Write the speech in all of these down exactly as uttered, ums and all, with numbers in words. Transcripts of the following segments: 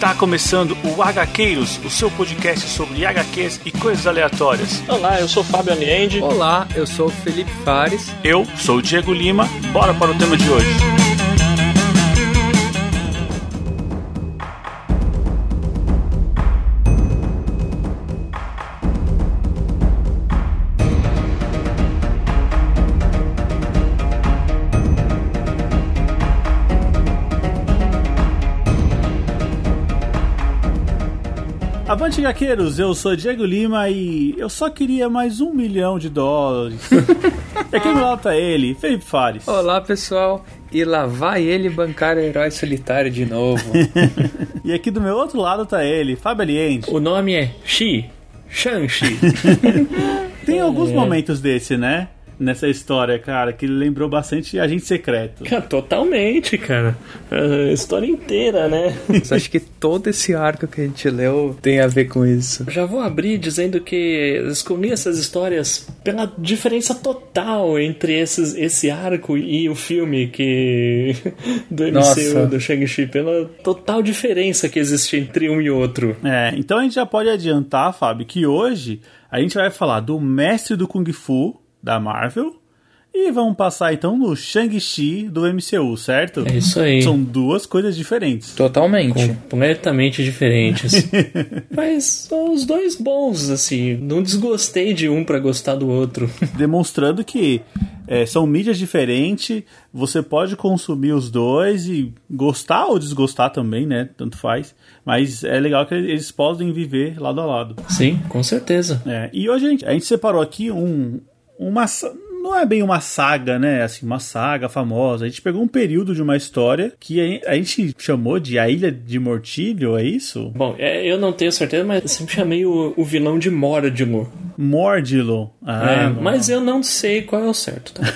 Está começando o HQueiros, o seu podcast sobre H Qs e coisas aleatórias. Olá, eu sou o Fábio Aniende. Olá, eu sou o Felipe Fares. Eu sou o Diego Lima. Bora para o tema de hoje. Avante, gaqueiros, eu sou Diego Lima e eu só queria mais um milhão de dólares. E aqui do lado tá ele, Felipe Fares. Olá, pessoal. E lá vai ele bancar o herói solitário de novo. E aqui do meu outro lado tá ele, Fábio Aniende. O nome é Shi, Shang-Chi. Tem alguns é. momentos desse, né? Nessa história, cara, que lembrou bastante Agente Secreto. Cara, totalmente, cara. A história inteira, né? Mas acho que todo esse arco que a gente leu tem a ver com isso. Já vou abrir dizendo que escolhi essas histórias pela diferença total entre esses, esse arco e o filme que do M C U, Nossa. do Shang-Chi. Pela total diferença que existe entre um e outro. É, então a gente já pode adiantar, Fábio, que hoje a gente vai falar do mestre do Kung Fu da Marvel e vamos passar então no Shang-Chi do M C U, certo? É isso aí. São duas coisas diferentes. Totalmente. Completamente diferentes. Mas são os dois bons, assim. Não desgostei de um pra gostar do outro. Demonstrando que é, são mídias diferentes, você pode consumir os dois e gostar ou desgostar também, né? Tanto faz. Mas é legal que eles podem viver lado a lado. Sim, com certeza. É, e hoje a gente, a gente separou aqui um... uma, não é bem uma saga, né? Assim, uma saga famosa. A gente pegou um período de uma história que a gente chamou de A Ilha de Mortílio, é isso? Bom, é, eu não tenho certeza, mas eu sempre chamei o, o vilão de Mordilo. Mordilo. Ah, é, mas eu não sei qual é o certo, tá?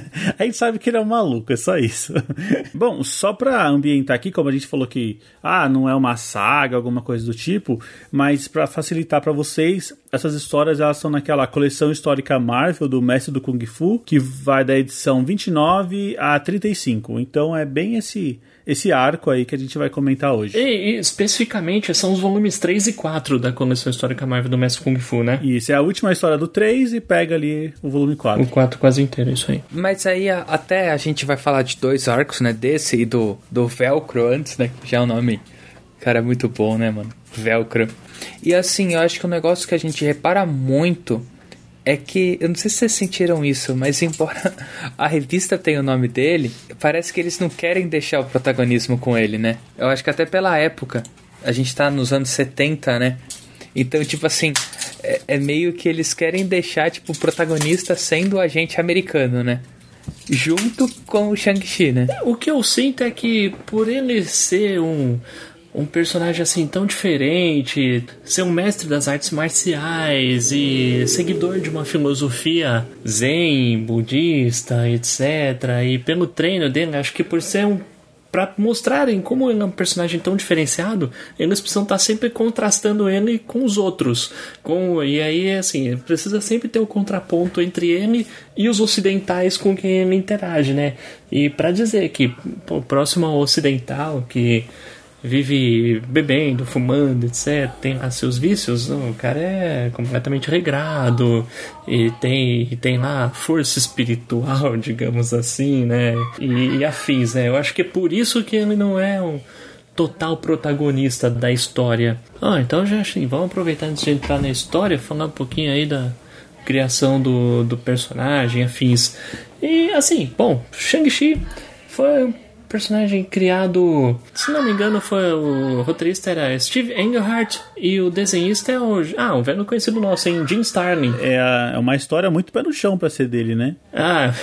A gente sabe que ele é um maluco, é só isso. Bom, só pra ambientar aqui, como a gente falou que ah, não é uma saga, alguma coisa do tipo, mas pra facilitar pra vocês, essas histórias elas são naquela coleção histórica Marvel do Mestre do Kung Fu, que vai da edição vinte e nove a trinta e cinco. Então é bem esse, esse arco aí que a gente vai comentar hoje. E, e especificamente são os volumes três e quatro da coleção histórica Marvel do Mestre Kung Fu, né? Isso, é a última história do três e pega ali o volume quatro. O quatro quase inteiro, isso aí. Mas aí a, até a gente vai falar de dois arcos, né? Desse e do, do Velcro antes, né? Já é o nome. Cara, é muito bom, né, mano? Velcro. E assim, eu acho que um negócio que a gente repara muito é que, eu não sei se vocês sentiram isso, mas embora a revista tenha o nome dele, parece que eles não querem deixar o protagonismo com ele, né? Eu acho que até pela época, a gente tá nos anos setenta, né? Então, tipo assim, é, é meio que eles querem deixar, tipo, o protagonista sendo o agente americano, né? Junto com o Shang-Chi, né? O que eu sinto é que, por ele ser um... um personagem assim tão diferente, ser um mestre das artes marciais e seguidor de uma filosofia zen, budista, etcétera. E pelo treino dele, acho que por ser um... pra mostrarem como ele é um personagem tão diferenciado, eles precisam estar sempre contrastando ele com os outros. Com, e aí, assim, precisa sempre ter o um contraponto entre ele e os ocidentais com quem ele interage, né? E pra dizer que o próximo ao ocidental, que vive bebendo, fumando, etcétera, tem lá seus vícios, não, o cara é completamente regrado e tem, e tem lá força espiritual, digamos assim, né, e, e afins, né, eu acho que é por isso que ele não é um total protagonista da história. Ah, então já assim, vamos aproveitar antes de entrar na história, falar um pouquinho aí da criação do, do personagem, afins. E assim, bom, Shang-Chi foi um personagem criado, se não me engano, foi o roteirista era Steve Englehart e o desenhista é o ah, um velho conhecido nosso, hein? Jim Starlin. É uma história muito pé no chão pra ser dele, né? Ah,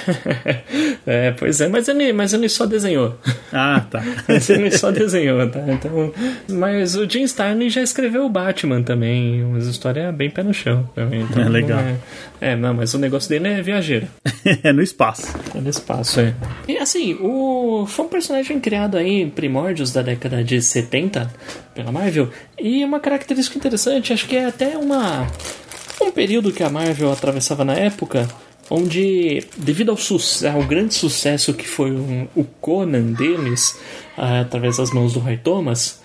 é, pois é, mas ele, mas ele só desenhou. Ah, tá. Mas ele só desenhou, tá? Então, mas o Jim Starlin já escreveu o Batman também, uma história bem pé no chão também. Então, é legal. É, é, não, mas o negócio dele é viajeiro. É no espaço. É no espaço, é. E assim, o foi um personagem criado aí em primórdios da década de setenta pela Marvel, e uma característica interessante, acho que é até uma um período que a Marvel atravessava na época, onde, devido ao, sucesso, ao grande sucesso que foi um, o Conan deles, uh, através das mãos do Roy Thomas,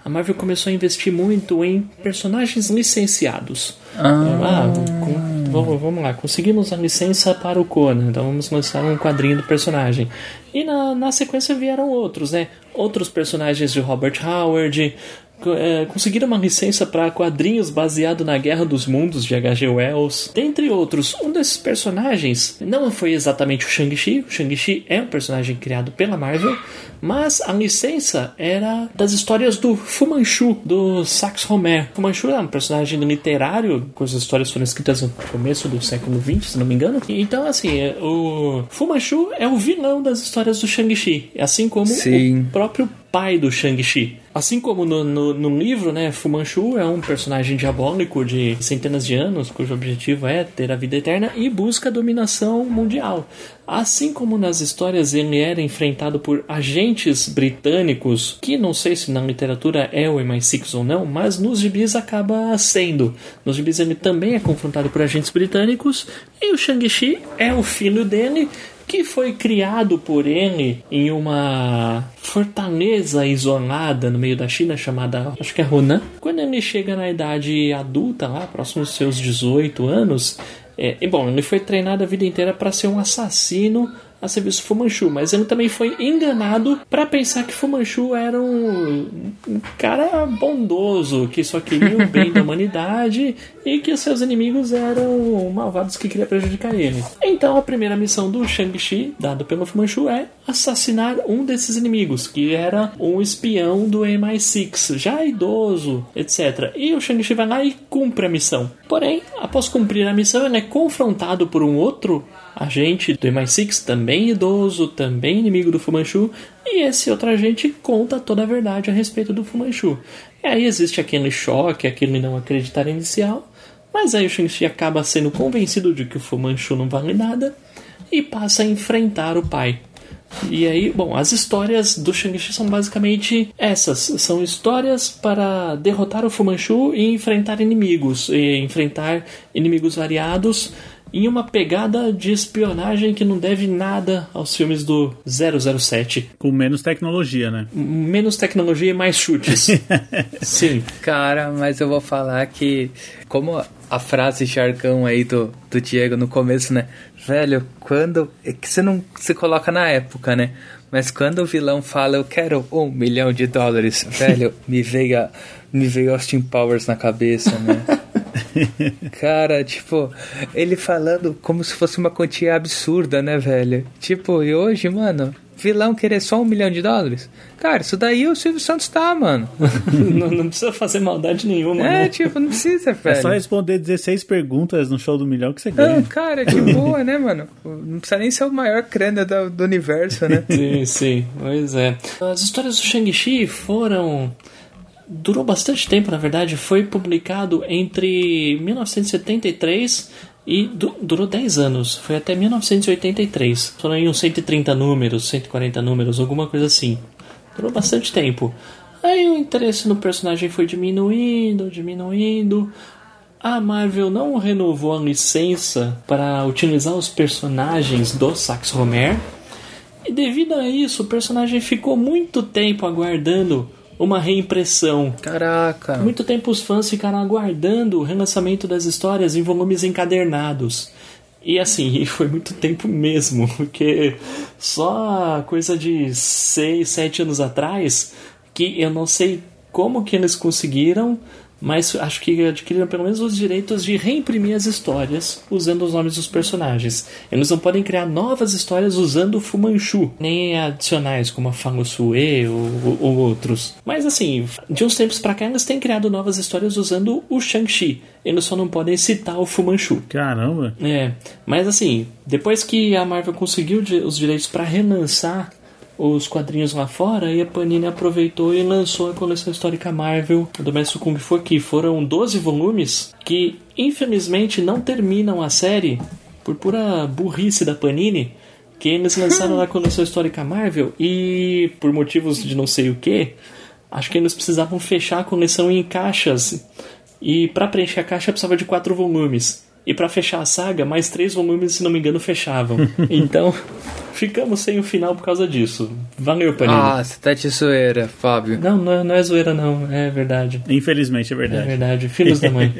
a Marvel começou a investir muito em personagens licenciados. Ah, ah com, vamos, vamos lá, conseguimos a licença para o Conan, então vamos lançar um quadrinho do personagem. E na, na sequência vieram outros, né? Outros personagens de Robert Howard. É, conseguiram uma licença para quadrinhos baseado na Guerra dos Mundos de H G Wells, dentre outros. Um desses personagens não foi exatamente o Shang-Chi. O Shang-Chi é um personagem criado pela Marvel, mas a licença era das histórias do Fu Manchu, do Sax Rohmer. Fu Manchu é um personagem literário, cujas histórias foram escritas no começo do século vinte, se não me engano. Então, assim, o Fu Manchu é o vilão das histórias do Shang-Chi, assim como Sim. o próprio pai do Shang-Chi. Assim como no, no, no livro, né, Fu Manchu é um personagem diabólico de centenas de anos, cujo objetivo é ter a vida eterna e busca a dominação mundial. Assim como nas histórias ele era enfrentado por agentes britânicos, que não sei se na literatura é o M I seis ou não, mas nos gibis acaba sendo. Nos gibis ele também é confrontado por agentes britânicos, e o Shang-Chi é o filho dele, que foi criado por ele em uma fortaleza isolada no meio da China chamada, acho que é Hunan. Quando ele chega na idade adulta, lá próximo dos seus dezoito anos, é, e bom, ele foi treinado a vida inteira para ser um assassino a serviço do Fu Manchu, mas ele também foi enganado para pensar que Fu Manchu era um, um cara bondoso, que só queria o bem da humanidade e que os seus inimigos eram malvados que queriam prejudicar ele. Então a primeira missão do Shang-Chi, dado pelo Fu Manchu, é assassinar um desses inimigos, que era um espião do M I seis, já idoso, etcétera. E o Shang-Chi vai lá e cumpre a missão. Porém, após cumprir a missão, ele é confrontado por um outro agente do M I seis, também idoso, também inimigo do Fu Manchu, e esse outro agente conta toda a verdade a respeito do Fu Manchu. E aí existe aquele choque, aquele não acreditar inicial, mas aí o Shang-Chi acaba sendo convencido de que o Fu Manchu não vale nada e passa a enfrentar o pai. E aí, bom, as histórias do Shang-Chi são basicamente essas. São histórias para derrotar o Fu Manchu e enfrentar inimigos. E enfrentar inimigos variados em uma pegada de espionagem que não deve nada aos filmes do zero zero sete. Com menos tecnologia, né? Menos tecnologia e mais chutes. Sim. Cara, mas eu vou falar que, como a frase jargão aí do, do Diego no começo, né? Velho, quando... É que você não se coloca na época, né? Mas quando o vilão fala, eu quero um milhão de dólares, velho, me veio, a, me veio Austin Powers na cabeça, né? Cara, tipo, ele falando como se fosse uma quantia absurda, né, velho? Tipo, e hoje, mano, vilão querer só um milhão de dólares? Cara, isso daí o Silvio Santos tá, mano. não, não precisa fazer maldade nenhuma, É, né? tipo, não precisa, velho. É só responder dezesseis perguntas no show do milhão que você ganha. Não, cara, de boa, né, mano? Não precisa nem ser o maior crânio do, do universo, né? Sim, sim, pois é. As histórias do Shang-Chi foram... Durou bastante tempo, na verdade. Foi publicado entre mil novecentos e setenta e três e du- durou dez anos. Foi até mil novecentos e oitenta e três. Foram aí uns cento e trinta números, cento e quarenta números, alguma coisa assim. Durou bastante tempo. Aí o interesse no personagem foi diminuindo, diminuindo. A Marvel não renovou a licença para utilizar os personagens do Sax Rohmer. E devido a isso, o personagem ficou muito tempo aguardando uma reimpressão. Caraca. Muito tempo os fãs ficaram aguardando o relançamento das histórias em volumes encadernados. E assim, foi muito tempo mesmo, porque só coisa de seis, sete anos atrás, que eu não sei como que eles conseguiram, mas acho que adquiriram pelo menos os direitos de reimprimir as histórias usando os nomes dos personagens. Eles não podem criar novas histórias usando o Fu Manchu, nem adicionais como a Fang Sue ou, ou outros. Mas assim, de uns tempos pra cá eles têm criado novas histórias usando o Shang-Chi. Eles só não podem citar o Fu Manchu. Caramba! É, mas assim, depois que a Marvel conseguiu os direitos pra relançar os quadrinhos lá fora, e a Panini aproveitou e lançou a coleção histórica Marvel do Mestre Kung Fu, que foram doze volumes que infelizmente não terminam a série por pura burrice da Panini, que eles lançaram na coleção histórica Marvel e por motivos de não sei o que, acho que eles precisavam fechar a coleção em caixas, e para preencher a caixa precisava de quatro volumes. E pra fechar a saga, mais três volumes, se não me engano, fechavam. Então, ficamos sem o final por causa disso. Valeu, Panini. Ah, você tá de zoeira, Fábio. Não, não é, não é zoeira, não. É verdade. Infelizmente, é verdade. É verdade. Filhos da mãe.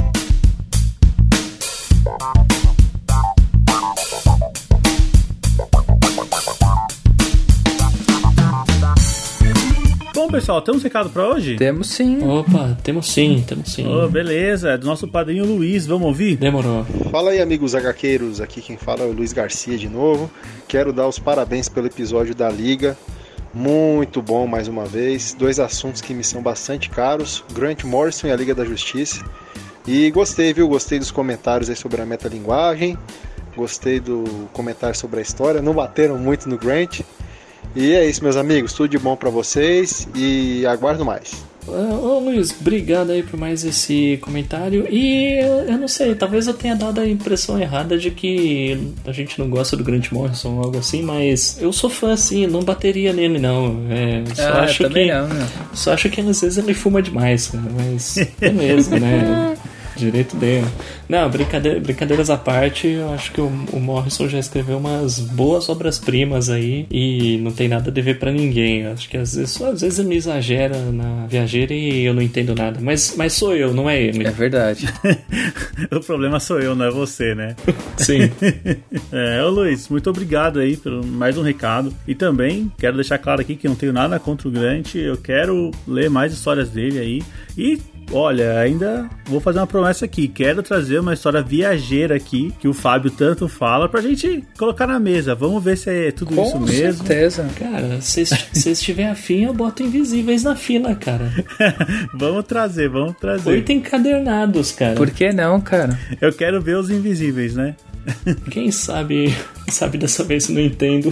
Bom, pessoal, temos um recado pra hoje? Temos sim. Opa, temos sim, temos sim. Oh, beleza, é do nosso padrinho Luiz, vamos ouvir? Demorou. Fala aí, amigos HQeiros, aqui quem fala é o Luiz Garcia de novo. Quero dar os parabéns pelo episódio da Liga, muito bom mais uma vez. Dois assuntos que me são bastante caros, Grant Morrison e a Liga da Justiça. E gostei, viu? Gostei dos comentários aí sobre a metalinguagem, gostei do comentário sobre a história, não bateram muito no Grant. E é isso, meus amigos, tudo de bom pra vocês e aguardo mais. Ô Luiz, obrigado aí por mais esse comentário. E eu, eu não sei, talvez eu tenha dado a impressão errada de que a gente não gosta do Grant Morrison ou algo assim, mas eu sou fã assim, não bateria nele não. É, só ah, acho também que não, né? Só acho que às vezes ele fuma demais, cara, mas beleza, né? Direito dele. Não, brincadeira, brincadeiras à parte, eu acho que o, o Morrison já escreveu umas boas obras-primas aí e não tem nada a dever pra ninguém. Eu acho que às vezes, às vezes ele exagera na viajeira e eu não entendo nada. Mas, mas sou eu, não é ele. É verdade. O problema sou eu, não é você, né? Sim. É, ô Luiz, muito obrigado aí por mais um recado. E também quero deixar claro aqui que não tenho nada contra o Grant. Eu quero ler mais histórias dele aí. E olha, ainda vou fazer uma promessa aqui. Quero trazer uma história viajeira aqui, que o Fábio tanto fala, pra gente colocar na mesa. Vamos ver se é tudo Com isso mesmo. Com certeza. Cara, se vocês tiverem afim, eu boto Invisíveis na fila, cara. Vamos trazer, vamos trazer. Oito encadernados, cara. Por que não, cara? Eu quero ver os Invisíveis, né? Quem sabe, sabe dessa vez se não entendo.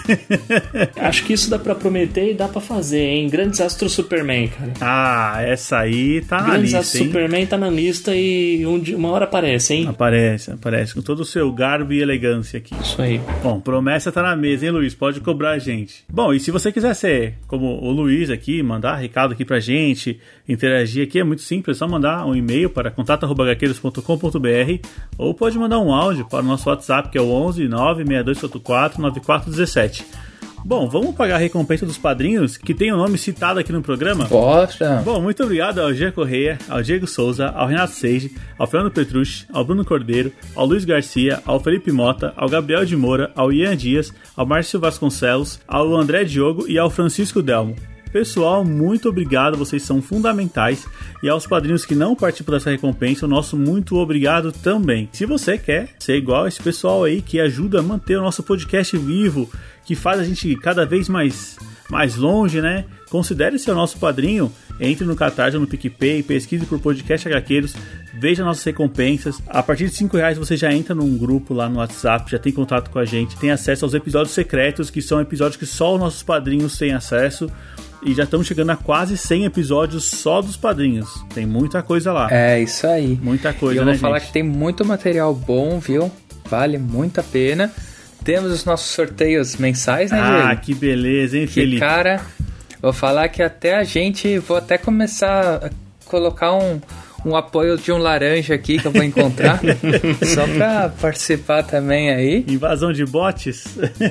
Acho que isso dá pra prometer e dá pra fazer, hein? Grandes Astros Superman, cara. Ah, essa aí tá na Grandes lista, Astros hein? Superman tá na lista e um dia- uma hora aparece, hein? Aparece, aparece. Com todo o seu garbo e elegância aqui. Isso aí. Bom, promessa tá na mesa, hein, Luiz? Pode cobrar a gente. Bom, e se você quiser ser como o Luiz aqui, mandar recado aqui pra gente, interagir aqui, é muito simples, é só mandar um e-mail para contato arroba gaqueiros ponto com ponto b r ou pode mandar um áudio para o nosso WhatsApp, que é o onze nove seis dois quatro quatro nove quatro um sete. Bom, vamos pagar a recompensa dos padrinhos que tem o nome citado aqui no programa? Poxa. Bom, muito obrigado ao G. Correia, ao Diego Souza, ao Renato Seiji, ao Fernando Petrucci, ao Bruno Cordeiro, ao Luiz Garcia, ao Felipe Mota, ao Gabriel de Moura, ao Ian Dias, ao Márcio Vasconcelos, ao André Diogo e ao Francisco Delmo. Pessoal, muito obrigado, vocês são fundamentais. E aos padrinhos que não participam dessa recompensa, o nosso muito obrigado também. Se você quer ser igual a esse pessoal aí que ajuda a manter o nosso podcast vivo, que faz a gente cada vez mais, mais longe, né? Considere ser o nosso padrinho, entre no Catarse ou no PicPay, pesquise por Podcast HQueiros, veja nossas recompensas. A partir de cinco reais você já entra num grupo lá no WhatsApp, já tem contato com a gente, tem acesso aos episódios secretos, que são episódios que só os nossos padrinhos têm acesso. E já estamos chegando a quase cem episódios só dos padrinhos. Tem muita coisa lá. É, isso aí. Muita coisa, E eu né, vou falar gente? que tem muito material bom, viu? Vale muito a pena. Temos os nossos sorteios mensais, né, Ah, Diego? que beleza, hein, Que, Felipe? cara, vou falar que até a gente... Vou até começar a colocar um, um apoio de um laranja aqui que eu vou encontrar. Só pra participar também aí. Invasão de bots?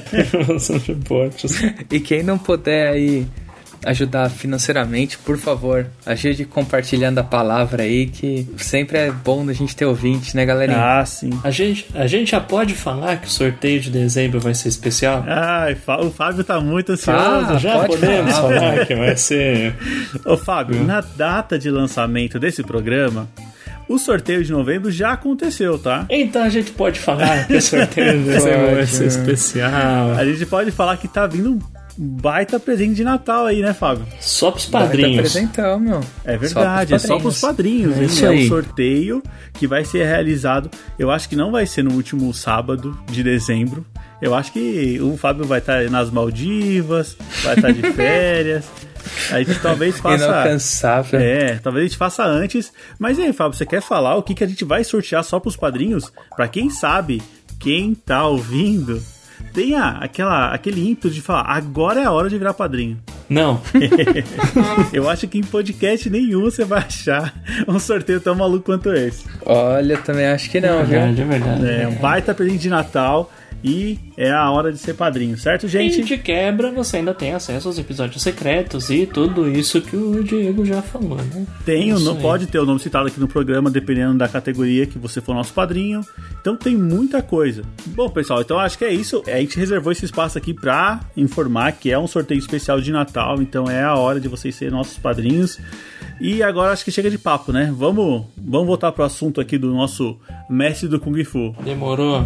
São de bots. E quem não puder aí ajudar financeiramente, por favor, ajude compartilhando a palavra aí, que sempre é bom a gente ter ouvinte, né, galerinha? Ah, sim. A gente, a gente já pode falar que o sorteio de dezembro vai ser especial? Ai, o Fábio tá muito ansioso. Ah, já pode podemos falar. falar que vai ser... Ô, Fábio, na data de lançamento desse programa, o sorteio de novembro já aconteceu, tá? Então a gente pode falar que o sorteio de dezembro vai ser especial. A gente pode falar que tá vindo um baita presente de Natal aí, né, Fábio? Só pros Vai padrinhos. tá presentão, meu. É verdade, é só pros padrinhos. É hein? isso É um aí. sorteio que vai ser realizado. Eu acho que não vai ser no último sábado de dezembro. Eu acho que o Fábio vai estar nas Maldivas, vai estar de férias. A gente talvez faça. Inalcançável. É, talvez a gente faça antes. Mas e aí, Fábio, você quer falar o que, que a gente vai sortear só pros padrinhos? Pra quem sabe, quem tá ouvindo, tenha aquela, aquele ímpeto de falar, agora é a hora de virar padrinho. Não. Eu acho que em podcast nenhum você vai achar um sorteio tão maluco quanto esse. Olha, eu também acho que não, É viu? verdade, é verdade. É um baita presente de Natal. e é a hora de ser padrinho, certo, gente? E de quebra você ainda tem acesso aos episódios secretos e tudo isso que o Diego já falou, né? Tem, não pode ter o nome citado aqui no programa, dependendo da categoria que você for nosso padrinho. Então tem muita coisa. Bom, pessoal, então acho que é isso. A gente reservou esse espaço aqui pra informar que é um sorteio especial de Natal, então é a hora de vocês serem nossos padrinhos. E agora acho que chega de papo, né? Vamos, vamos voltar pro assunto aqui do nosso mestre do Kung Fu. Demorou.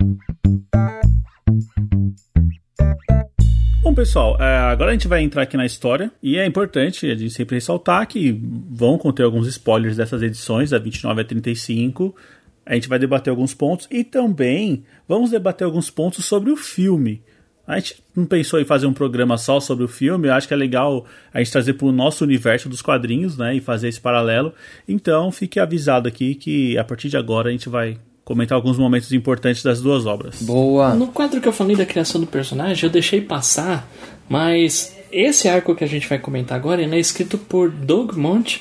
Bom, pessoal, agora a gente vai entrar aqui na história e é importante a gente sempre ressaltar que vão conter alguns spoilers dessas edições, da vinte e nove a trinta e cinco. A gente vai debater alguns pontos e também vamos debater alguns pontos sobre o filme. A gente não pensou em fazer um programa só sobre o filme, eu acho que é legal a gente trazer para o nosso universo dos quadrinhos, né, e fazer esse paralelo. Então, fique avisado aqui que a partir de agora a gente vai comentar alguns momentos importantes das duas obras. Boa! No quadro que eu falei da criação do personagem, eu deixei passar, mas esse arco que a gente vai comentar agora ele é escrito por Doug Moench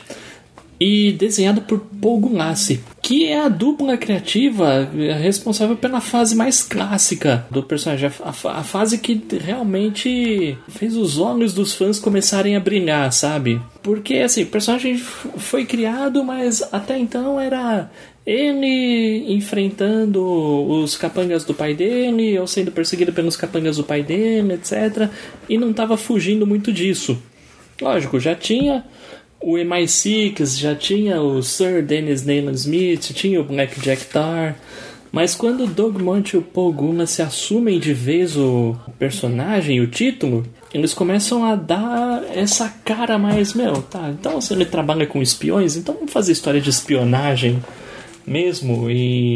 e desenhado por Paul Gulacy, que é a dupla criativa responsável pela fase mais clássica do personagem, a, a, a fase que realmente fez os olhos dos fãs começarem a brilhar, sabe? Porque assim, o personagem foi criado, mas até então era ele enfrentando os capangas do pai dele, ou sendo perseguido pelos capangas do pai dele, etcétera. E não estava fugindo muito disso. Lógico, já tinha o M I six, já tinha o Sir Dennis Nayland Smith, tinha o Black Jack Tar, mas quando o Doug Moench e o Paul Gulacy assumem de vez o personagem, o título, eles começam a dar essa cara mais, meu, tá, então se ele trabalha com espiões, então vamos fazer história de espionagem mesmo.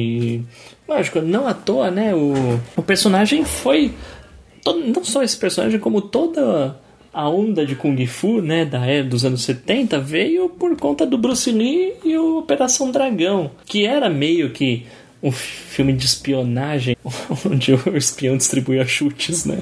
E lógico, não à toa, né, o, o personagem foi todo, não só esse personagem, como toda a onda de Kung Fu, né, da era dos anos setenta veio por conta do Bruce Lee e o Operação Dragão, que era meio que um filme de espionagem onde o espião distribuía chutes, né?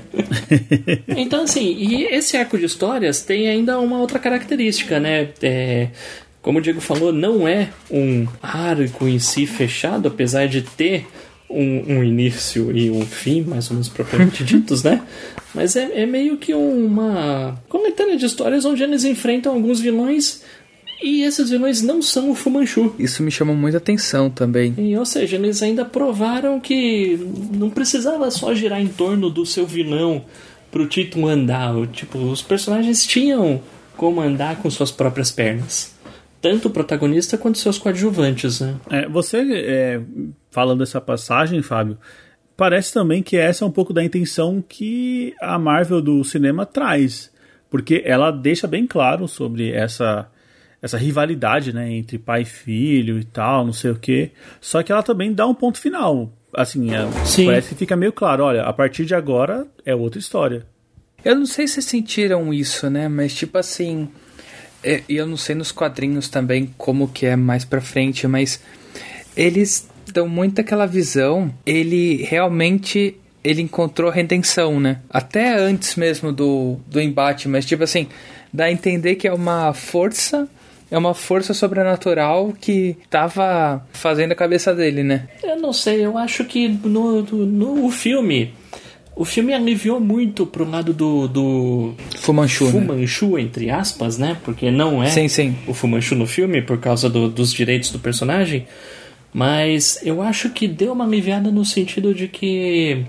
Então, assim, e esse arco de histórias tem ainda uma outra característica, né? É, como o Diego falou, não é um arco em si fechado, apesar de ter Um, um início e um fim, mais ou menos propriamente ditos, né? Mas é, é meio que uma coletânea de histórias onde eles enfrentam alguns vilões e esses vilões não são o Fu Manchu. Isso me chamou muita atenção também. E, ou seja, eles ainda provaram que não precisava só girar em torno do seu vilão pro título andar. Tipo, os personagens tinham como andar com suas próprias pernas. Tanto o protagonista quanto seus coadjuvantes, né? É, você, é, falando dessa passagem, Fábio, parece também que essa é um pouco da intenção que a Marvel do cinema traz. Porque ela deixa bem claro sobre essa, essa rivalidade, né, entre pai e filho e tal, não sei o quê. Só que ela também dá um ponto final. Assim, é, parece que fica meio claro, olha, a partir de agora é outra história. Eu não sei se sentiram isso, né? Mas tipo assim... E eu não sei nos quadrinhos também como que é mais pra frente, mas eles dão muito aquela visão, ele realmente ele encontrou redenção, né? Até antes mesmo do, do embate, mas tipo assim, dá a entender que é uma força, é uma força sobrenatural que tava fazendo a cabeça dele, né? Eu não sei, eu acho que no, no, no filme... O filme aliviou muito pro lado do, do Fu Manchu, Fu né? Manchu, entre aspas, né? Porque não é sim, sim. o Fu Manchu no filme por causa do, dos direitos do personagem. Mas eu acho que deu uma aliviada no sentido de que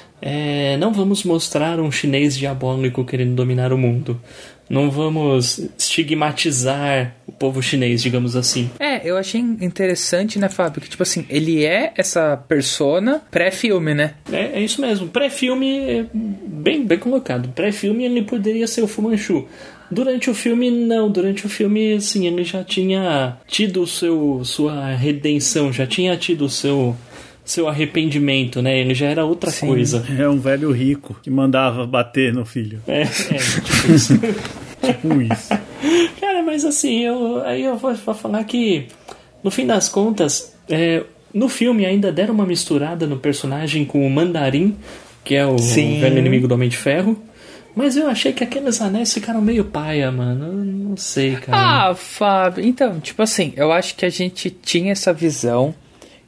é, não vamos mostrar um chinês diabólico querendo dominar o mundo. Não vamos estigmatizar o povo chinês, digamos assim. É, eu achei interessante, né, Fábio? Que, tipo assim, ele é essa persona pré-filme, né? É, é isso mesmo. Pré-filme, é bem, bem colocado. Pré-filme, ele poderia ser o Fu Manchu. Durante o filme, não. Durante o filme, assim, ele já tinha tido o seu, sua redenção, já tinha tido o seu... seu arrependimento, né? Ele já era outra Sim, coisa. É um velho rico que mandava bater no filho. É, é tipo isso. Tipo isso. Cara, mas assim, eu, aí eu vou, vou falar que, no fim das contas, é, no filme ainda deram uma misturada no personagem com o Mandarim, que é o, o velho inimigo do Homem de Ferro. Mas eu achei que aqueles anéis ficaram meio paia, mano. Eu não sei, cara. Ah, Fábio. Então, tipo assim, eu acho que a gente tinha essa visão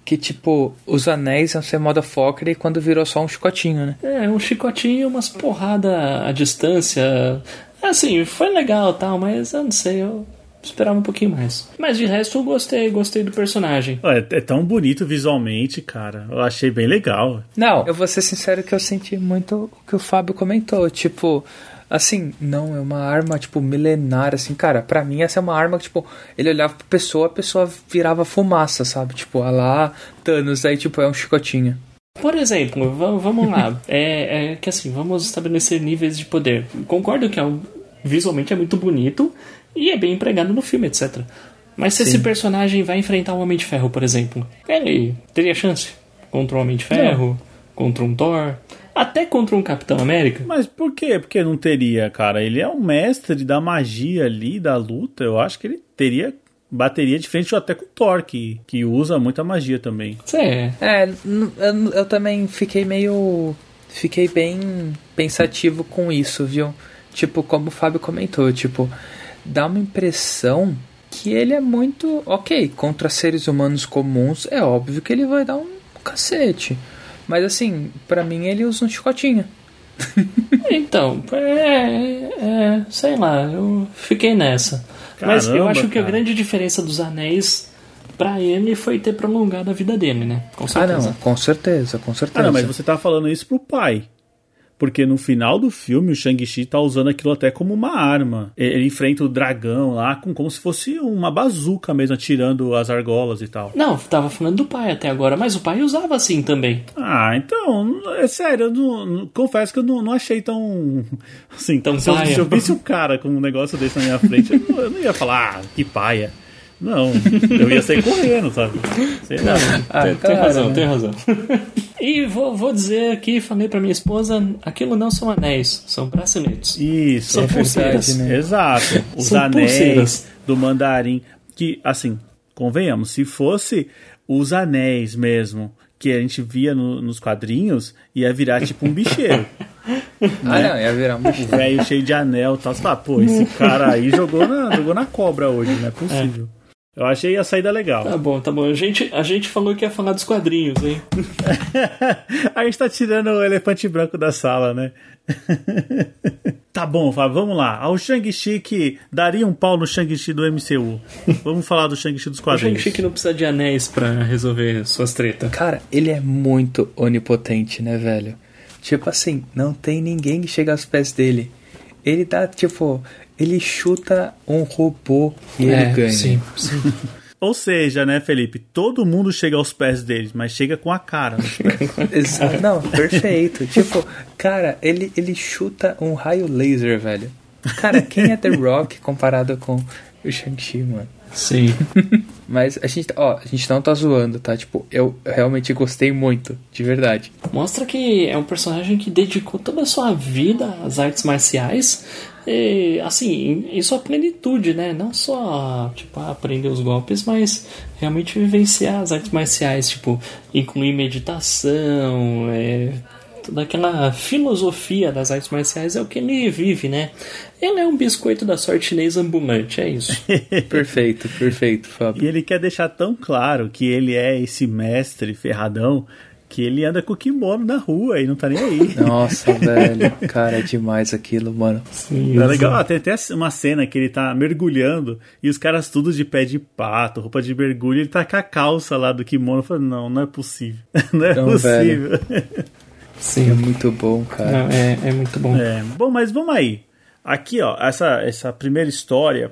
que, tipo, os anéis iam ser motherfucker e quando virou só um chicotinho, né? É, um chicotinho e umas porradas à distância. Assim, foi legal e tal, mas eu não sei, eu esperava um pouquinho mais. Mas de resto eu gostei, gostei do personagem. É, é tão bonito visualmente, cara. Eu achei bem legal. Não, eu vou ser sincero que eu senti muito o que o Fábio comentou. Tipo, assim, não, é uma arma, tipo, milenar, assim, cara. Pra mim essa é uma arma que, tipo, ele olhava pra pessoa, a pessoa virava fumaça, sabe? Tipo, ah lá, Thanos, aí, tipo, é um chicotinho. Por exemplo, v- vamos lá. É, é que assim, vamos estabelecer níveis de poder. Concordo que é um, visualmente é muito bonito e é bem empregado no filme, etcétera. Mas se Sim. esse personagem vai enfrentar o Homem de Ferro, por exemplo, ele teria chance contra o Homem de Ferro, não. contra um Thor, até contra um Capitão América? Mas por quê? Porque não teria, cara. Ele é um mestre da magia ali, da luta. Eu acho que ele teria... bateria de frente até com o Thor, que, que usa muita magia também. É. É, eu, eu também fiquei meio... Fiquei bem pensativo com isso, viu? Tipo, como o Fábio comentou, tipo... Dá uma impressão que ele é muito... Ok, contra seres humanos comuns, é óbvio que ele vai dar um cacete. Mas assim, pra mim ele usa um chicotinho. Então, é, é... Sei lá, eu fiquei nessa. Caramba, mas eu acho que cara. a grande diferença dos anéis pra ele foi ter prolongado a vida dele, né? Com certeza. Ah, não, com certeza, com certeza. Ah, não, mas você tá falando isso pro pai. Porque no final do filme o Shang-Chi tá usando aquilo até como uma arma. Ele enfrenta o dragão lá com, como se fosse uma bazuca mesmo, atirando as argolas e tal. Não, tava falando do pai até agora, mas o pai usava assim também. Ah, então, é sério, eu não, não, confesso que eu não, não achei tão... Assim, tão se, eu, paia. se eu visse um cara com um negócio desse na minha frente, eu não, eu não ia falar, ah, que paia. Não, eu ia sair correndo, sabe? Sei lá. Ah, tem, tem razão, né? tem razão. E vou, vou dizer aqui, falei pra minha esposa, aquilo não são anéis, são braceletes. Isso. São é pulseiras. Verdade, né? Exato. Os São anéis pulseiras. do mandarim. Que, assim, convenhamos, se fosse os anéis mesmo que a gente via no, nos quadrinhos, ia virar tipo um bicheiro. Ah, né? Não, ia virar um bicheiro. O velho cheio de anel e tal. Você fala, pô, esse cara aí jogou na, jogou na cobra hoje, não é possível. É. Eu achei a saída legal. Tá bom, tá bom. A gente, a gente falou que ia falar dos quadrinhos, hein? A gente tá tirando o elefante branco da sala, né? Tá bom, Fábio, vamos lá. O Shang-Chi que daria um pau no Shang-Chi do M C U. Vamos falar do Shang-Chi dos quadrinhos. O Shang-Chi que não precisa de anéis pra resolver suas tretas. Cara, ele é muito onipotente, né, velho? Tipo assim, não tem ninguém que chega aos pés dele. Ele dá, tipo... Ele chuta um robô e é, ele ganha. Sim, sim. Ou seja, né, Felipe? Todo mundo chega aos pés dele, mas chega com a cara nos pés. Exato. Não, perfeito. Tipo, cara, ele, ele chuta um raio laser, velho. Cara, quem é The Rock comparado com o Shang-Chi, mano? Sim. Mas a gente, ó, a gente não tá zoando, tá? Tipo, eu realmente gostei muito, de verdade. Mostra que é um personagem que dedicou toda a sua vida às artes marciais. E, assim, em sua plenitude, né? Não só, tipo, aprender os golpes, mas realmente vivenciar as artes marciais, tipo, incluir meditação, é, toda aquela filosofia das artes marciais é o que ele vive, né? Ele é um biscoito da sorte chinês ambulante, é isso. Perfeito, perfeito, Fábio. E ele quer deixar tão claro que ele é esse mestre ferradão que ele anda com o kimono na rua e não tá nem aí. Nossa, velho. Cara, é demais aquilo, mano. Sim, é legal. Ah, tem até uma cena que ele tá mergulhando e os caras tudo de pé de pato, roupa de mergulho, ele tá com a calça lá do kimono. Eu falei, não, não é possível. Não é não, possível. Velho. Sim, é muito bom, cara. Não, é, é muito bom. É, bom, mas vamos aí. Aqui, ó, essa, essa primeira história,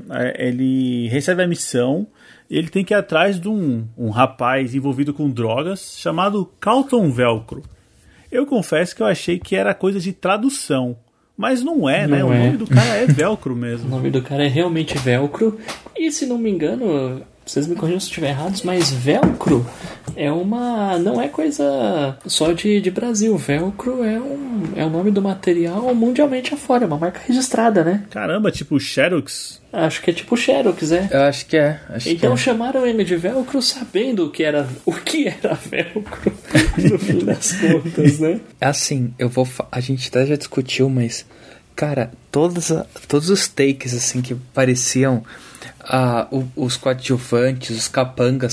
ele recebe a missão. Ele tem que ir atrás de um, um rapaz envolvido com drogas chamado Carlton Velcro. Eu confesso que eu achei que era coisa de tradução, mas não é, não né? É. O nome do cara é Velcro mesmo. O nome do cara é realmente Velcro. E se não me engano, vocês me corrijam se eu estiver errado, mas Velcro é uma... não é coisa só de, de Brasil. Velcro é, um, é o nome do material mundialmente afora, é uma marca registrada, né? Caramba, tipo Xerox? Acho que é tipo Xerox, é. Eu acho que é. Acho então que é. Chamaram ele de Velcro sabendo o que era, o que era Velcro, no fim das contas, né? Assim, eu vou... A gente até já discutiu, mas... Cara, todos, todos os takes, assim, que pareciam... Ah, os coadjuvantes, os capangas...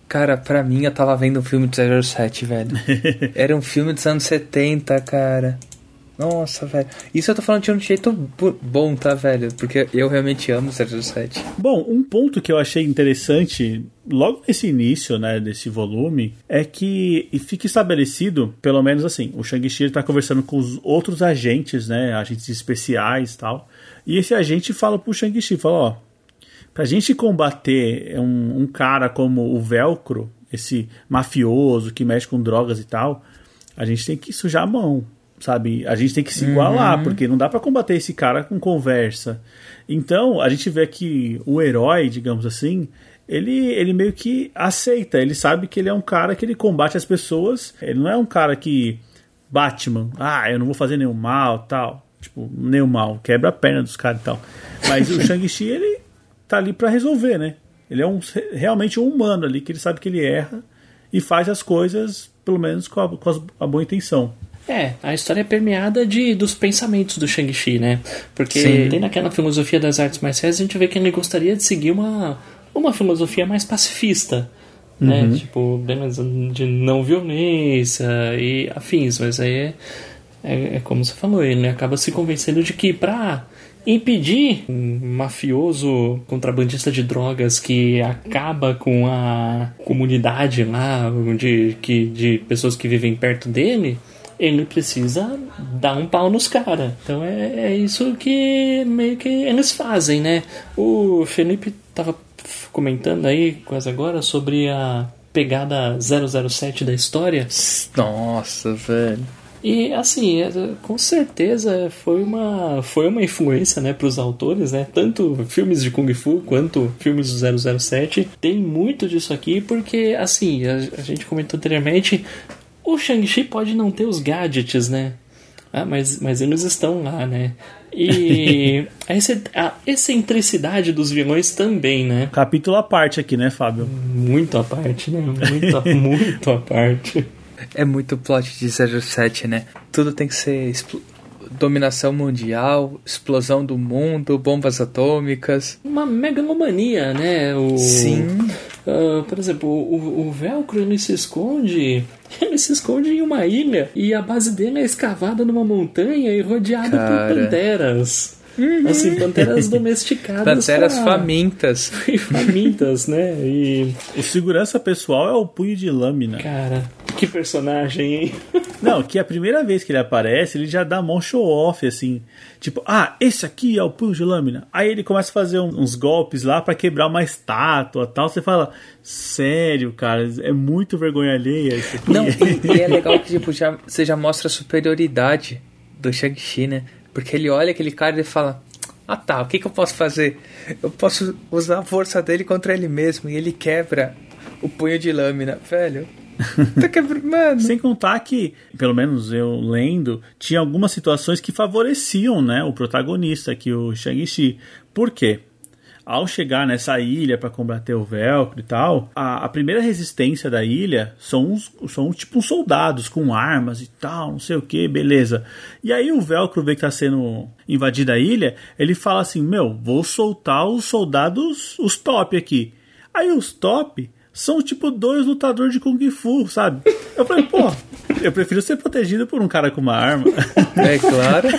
Cara, pra mim eu tava vendo um filme do zero zero sete, velho. Era um filme dos anos setenta, cara. Nossa, velho. Isso eu tô falando de um jeito bom, tá, velho? Porque eu realmente amo zero zero sete. Bom, um ponto que eu achei interessante logo nesse início, né, desse volume, é que fica estabelecido, pelo menos assim, o Shang-Chi tá conversando com os outros agentes, né, agentes especiais e tal, e esse agente fala pro Shang-Chi, fala, ó, pra gente combater um, um cara como o Velcro, esse mafioso que mexe com drogas e tal, a gente tem que sujar a mão. Sabe, a gente tem que se igualar, uhum. porque não dá pra combater esse cara com conversa. Então, a gente vê que o herói, digamos assim, ele, ele meio que aceita, ele sabe que ele é um cara que ele combate as pessoas, ele não é um cara que Batman, ah, eu não vou fazer nenhum mal, tal, tipo, nenhum mal, quebra a perna dos caras e tal. Mas o Shang-Chi, ele tá ali pra resolver, né? Ele é um, realmente um humano ali, que ele sabe que ele erra e faz as coisas, pelo menos com a, com a, a boa intenção. É, a história é permeada de, dos pensamentos do Shang-Chi, né? Porque Sim. tem naquela filosofia das artes marciais, a gente vê que ele gostaria de seguir uma, uma filosofia mais pacifista, uhum. né? Tipo, de não violência e afins, mas aí é, é, é como você falou, ele acaba se convencendo de que pra impedir um mafioso contrabandista de drogas que acaba com a comunidade lá de, que, de pessoas que vivem perto dele, ele precisa dar um pau nos caras. Então é, é isso que meio que eles fazem, né? O Felipe tava comentando aí quase agora sobre a pegada zero zero sete da história. Nossa, velho. E assim, com certeza foi uma, foi uma influência, né, para os autores, né? Tanto filmes de Kung Fu quanto filmes do zero zero sete. Tem muito disso aqui porque, assim, a, a gente comentou anteriormente, o Shang-Chi pode não ter os gadgets, né? Ah, mas, mas eles estão lá, né? E a, esse, a excentricidade dos vilões também, né? Capítulo à parte aqui, né, Fábio? Muito à parte, né? Muito, muito à parte. É muito plot de zero zero sete, né? Tudo tem que ser expl- dominação mundial, explosão do mundo, bombas atômicas. Uma megalomania, né? O, Sim. Uh, por exemplo, o, o Velcro, ele se esconde... Ele se esconde em uma ilha e a base dele é escavada numa montanha e rodeada Cara. por panteras. Uhum. Assim, panteras domesticadas. Panteras pra... famintas. E famintas, né? E... O segurança pessoal é o Punho de Lâmina. Cara, que personagem, hein? Não, que a primeira vez que ele aparece, ele já dá mão show-off, assim. Tipo, ah, esse aqui é o Punho de Lâmina. Aí ele começa a fazer um, uns golpes lá pra quebrar uma estátua e tal. Você fala, sério, cara, é muito vergonha alheia isso aqui. Não, e, e é legal que tipo, já, você já mostra a superioridade do Shang-Chi, né? Porque ele olha aquele cara e fala, ah tá, o que, que eu posso fazer? Eu posso usar a força dele contra ele mesmo. E ele quebra o punho de lâmina, velho. Tá quebra... Mano. Sem contar que, pelo menos eu lendo, tinha algumas situações que favoreciam, né, o protagonista, que o Shang-Chi. Por quê? Ao chegar nessa ilha para combater o Velcro e tal, a, a primeira resistência da ilha são, uns, são tipo uns soldados com armas e tal, não sei o que, beleza. E aí o Velcro vê que tá sendo invadida a ilha, ele fala assim, meu, vou soltar os soldados, os top aqui. Aí os top são tipo dois lutadores de Kung Fu, sabe? Eu falei, pô, eu prefiro ser protegido por um cara com uma arma. É claro.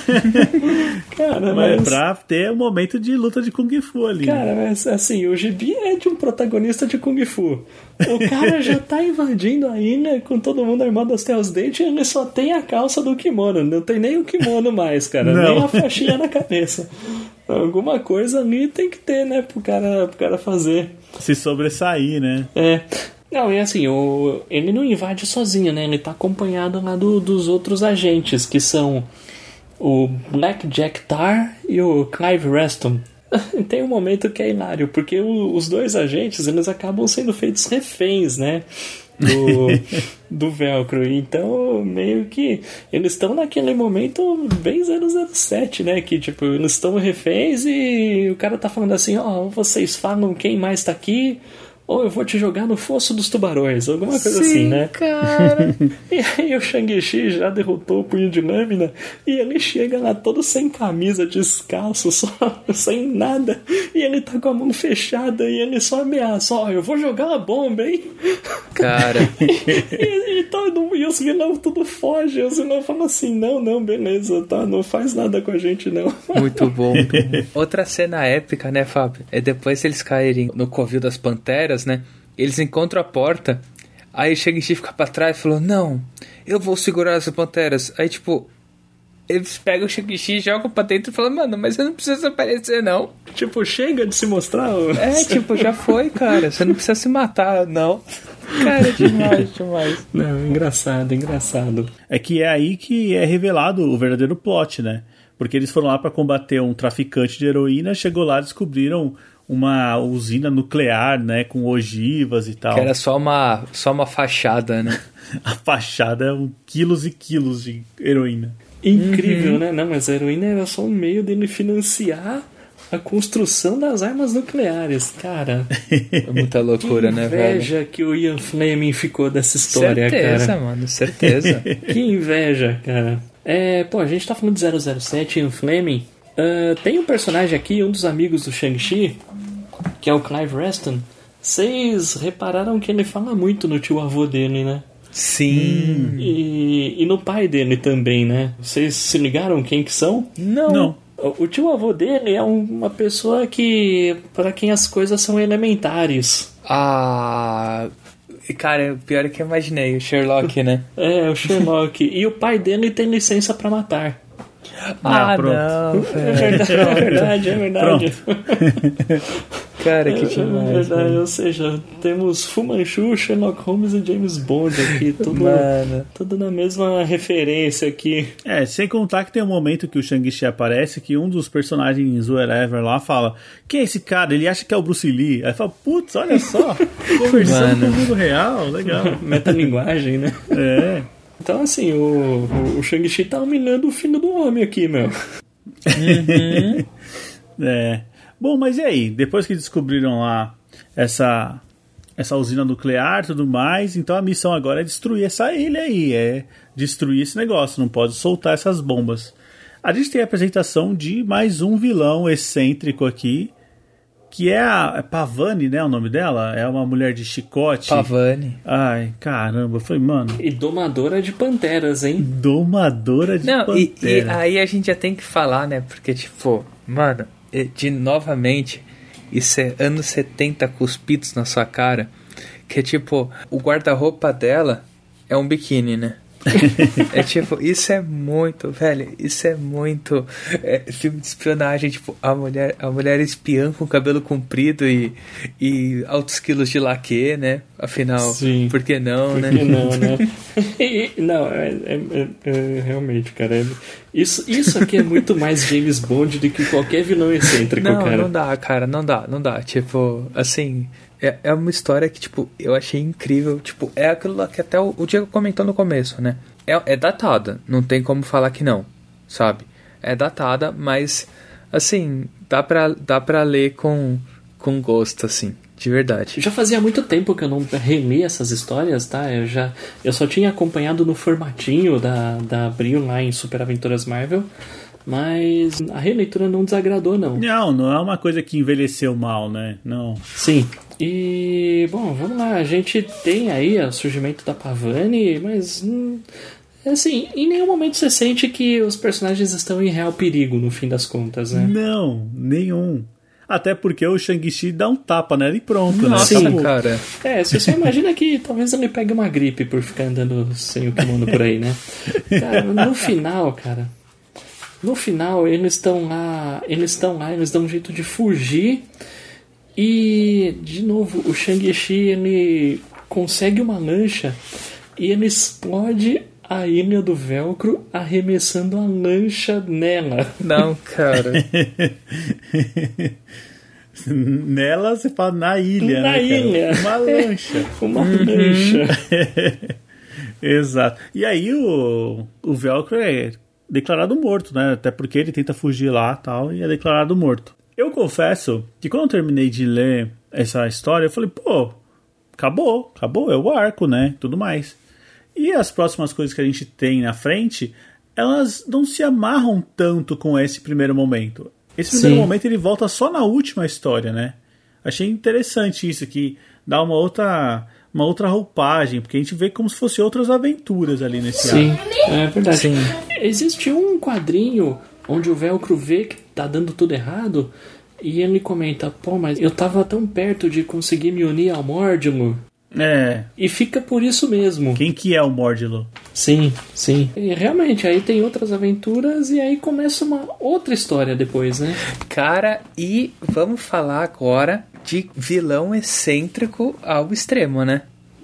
Cara, mas mas... pra ter um momento de luta de Kung Fu ali. Cara, mas assim, o Gibi é de um protagonista de Kung Fu. O cara já tá invadindo a ilha com todo mundo armado até os dentes e ele só tem a calça do kimono. Não tem nem o kimono mais, cara. Não. Nem a faixinha na cabeça. Alguma coisa ali tem que ter, né? Pro cara, pro cara fazer. Se sobressair, né? É. Não, e assim, o, ele não invade sozinho, né? Ele tá acompanhado lá do, dos outros agentes, que são o Black Jack Tar e o Clive Reston. Tem um momento que é hilário, porque o, os dois agentes, eles acabam sendo feitos reféns, né? Do, do Velcro. Então, meio que eles estão naquele momento bem zero zero sete, né? Que, tipo, eles estão reféns e o cara tá falando assim, ó, oh, vocês falam quem mais tá aqui... ou eu vou te jogar no fosso dos tubarões, alguma coisa Sim, assim, né? Cara. E aí o Shang-Chi já derrotou o Punho de Lâmina e ele chega lá todo sem camisa, descalço, só, sem nada, e ele tá com a mão fechada e ele só ameaça, ó, oh, eu vou jogar uma bomba, hein? Cara. e, e, todo, e os vilões tudo fogem, os vilões falam assim, não, não, beleza, tá, não faz nada com a gente, não. Muito bom, muito bom. Outra cena épica, né, Fábio? É depois eles caírem no covil das panteras, né? Eles encontram a porta, aí o Shang-Chi fica pra trás e falou, não, eu vou segurar as panteras. Aí, tipo, eles pegam o Shang-Chi e jogam pra dentro e falam, mano, mas você não precisa aparecer, não. Tipo, chega de se mostrar. Ó. É, tipo, já foi, cara. Você não precisa se matar, não. Cara, demais, demais. Não, engraçado, engraçado. É que é aí que é revelado o verdadeiro plot, né? Porque eles foram lá pra combater um traficante de heroína, chegou lá e descobriram uma usina nuclear, né? Com ogivas e tal. Que era só uma, só uma fachada, né? A fachada é um quilos e quilos de heroína. Incrível, uhum. né? Não, mas a heroína era só um meio dele financiar a construção das armas nucleares, cara. É muita loucura, né, velho? Que inveja que o Ian Fleming ficou dessa história, certeza, cara. Certeza, mano, certeza. Que inveja, cara. É, pô, a gente tá falando de zero zero sete, Ian Fleming. Uh, tem um personagem aqui, um dos amigos do Shang-Chi, que é o Clive Reston. Vocês repararam que ele fala muito no tio-avô dele, né? Sim. E, e no pai dele também, né? Vocês se ligaram quem que são? Não. Não. O tio-avô dele é uma pessoa que, para quem as coisas são elementares. Ah, cara, pior é que eu imaginei, o Sherlock, né? É, o Sherlock. E o pai dele tem licença pra matar. Ah, ah pronto. não, é verdade, é verdade, é verdade. Cara, que demais. É verdade, mano. Ou seja, temos Fu Manchu, Sherlock Holmes e James Bond aqui, tudo, tudo na mesma referência aqui. É, sem contar que tem um momento que o Shang-Chi aparece que um dos personagens whatever lá fala, quem é esse cara? Ele acha que é o Bruce Lee. Aí fala, putz, olha só, conversando com o mundo real, legal. Metalinguagem, né? É. Então, assim, o, o, o Shang-Chi tá humilhando o filho do homem aqui, meu. Uhum. É. Bom, mas e aí? Depois que descobriram lá essa, essa usina nuclear e tudo mais, então a missão agora é destruir essa ilha aí, é destruir esse negócio, não pode soltar essas bombas. A gente tem a apresentação de mais um vilão excêntrico aqui, que é a é Pavani, né, o nome dela? É uma mulher de chicote. Pavani. Ai, caramba, eu falei, mano... E domadora de panteras, hein? Domadora de Não, panteras. E, e aí a gente já tem que falar, né, porque, tipo, mano, de novamente, isso é anos setenta cuspidos na sua cara, que é tipo, o guarda-roupa dela é um biquíni, né? É tipo, isso é muito, velho, isso é muito é, filme de espionagem, tipo, a mulher, a mulher espiã com cabelo comprido e, e altos quilos de laque, né? Afinal, Sim. por que não, por né? Por que não, né? e, não, é, é, é, é realmente, cara, é, isso, isso aqui é muito mais James Bond do que qualquer vilão excêntrico, não, cara. Não, não dá, cara, não dá, não dá, tipo, assim... É, é uma história que, tipo, eu achei incrível. Tipo, é aquilo que até o, o Diego comentou no começo, né? É, é datada, não tem como falar que não, sabe? É datada, mas, assim, dá pra, dá pra ler com, com gosto, assim, de verdade. Já fazia muito tempo que eu não reli essas histórias, tá? Eu, já, eu só tinha acompanhado no formatinho da, da Abril lá em Super Aventuras Marvel. Mas a releitura não desagradou, não. Não, não é uma coisa que envelheceu mal, né? Não. Sim. E, bom, vamos lá. A gente tem aí o surgimento da Pavani, mas, hum, assim, em nenhum momento você sente que os personagens estão em real perigo, no fim das contas, né? Não, nenhum. Até porque o Shang-Chi dá um tapa nela e pronto, Nossa, né? Sim, cara. É, se você imagina que talvez ele pegue uma gripe por ficar andando sem o kimono por aí, né? Cara, no final, cara... No final, eles estão lá, eles estão lá, eles dão um jeito de fugir. E, de novo, o Shang-Chi, ele consegue uma lancha e ele explode a ilha do Velcro arremessando a lancha nela. Não, cara. Nela você fala na ilha, na né, ilha. Cara? Uma lancha. Uma uhum. lancha. Exato. E aí o, o Velcro é declarado morto, né? Até porque ele tenta fugir lá e tal, e é declarado morto. Eu confesso que quando eu terminei de ler essa história, eu falei, pô, acabou, acabou, é o arco, né, tudo mais. E as próximas coisas que a gente tem na frente, elas não se amarram tanto com esse primeiro momento. Esse primeiro Sim. momento ele volta só na última história, né? Achei interessante isso, que dá uma outra, uma outra roupagem, porque a gente vê como se fosse outras aventuras ali nesse Sim, arco. é verdade. Sim. Existe um quadrinho onde o Velcro vê que tá dando tudo errado e ele comenta, pô, mas eu tava tão perto de conseguir me unir ao Mordilo. É. E fica por isso mesmo. Quem que é o Mordilo? Sim, sim. E realmente, aí tem outras aventuras e aí começa uma outra história depois, né? Cara, e vamos falar agora de vilão excêntrico ao extremo, né?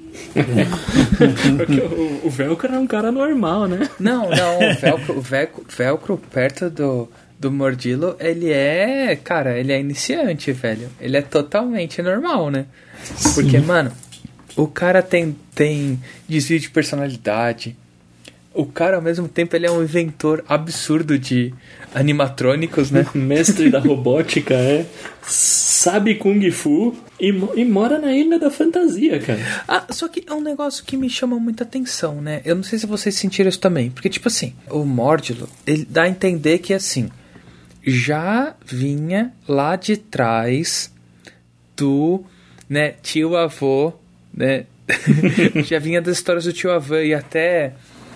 Porque o, o Velcro é um cara normal, né? Não, não, o Velcro, o Velcro, Velcro perto do, do Mordilo, ele é, cara, ele é iniciante, velho. Ele é totalmente normal, né? Sim. Porque, mano, o cara tem, tem desvio de personalidade. O cara, ao mesmo tempo, ele é um inventor absurdo de animatrônicos, né? Mestre da robótica, é. Sabe Kung Fu e, e mora na Ilha da Fantasia, cara. Ah, só que é um negócio que me chama muita atenção, né? Eu não sei se vocês sentiram isso também. Porque, tipo assim, o Mordilo, ele dá a entender que, assim, já vinha lá de trás do, né, tio-avô, né? Já vinha das histórias do tio-avô e até...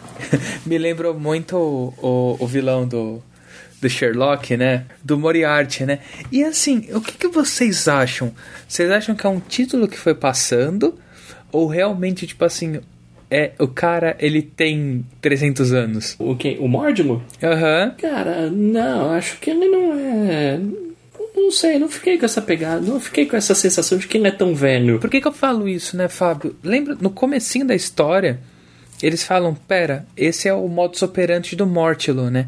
me lembrou muito o, o, o vilão do, do Sherlock, né? Do Moriarty, né? E assim, o que, que vocês acham? Vocês acham que é um título que foi passando? Ou realmente, tipo assim, é, o cara, ele tem trezentos anos? O quê? O Mordilo? Aham. Uhum. Cara, não, acho que ele não é... Não sei, não fiquei com essa pegada, não fiquei com essa sensação de que ele é tão velho. Por que que eu falo isso, né, Fábio? Lembra, no comecinho da história... Eles falam, pera, esse é o modus operandi do Mordilo, né?